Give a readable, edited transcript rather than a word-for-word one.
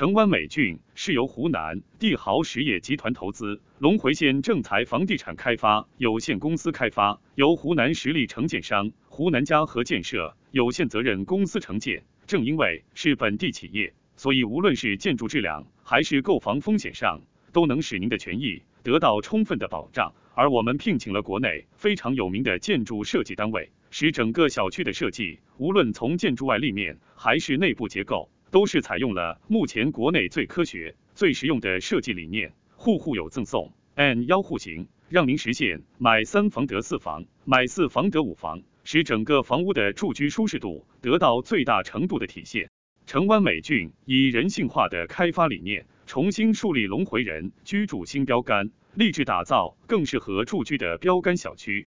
城湾美郡是由湖南帝豪实业集团投资，龙回县正财房地产开发有限公司开发，由湖南实力承建商湖南嘉禾建设有限责任公司承建。正因为是本地企业，所以无论是建筑质量还是购房风险上，都能使您的权益得到充分的保障。而我们聘请了国内非常有名的建筑设计单位，使整个小区的设计，无论从建筑外立面还是内部结构，都是采用了目前国内最科学、最实用的设计理念，户户有赠送 N1户型，让您实现买3房得4房，买4房得5房，使整个房屋的住居舒适度得到最大程度的体现。城湾美郡以人性化的开发理念，重新树立龙回人居住新标杆，立志打造更适合住居的标杆小区。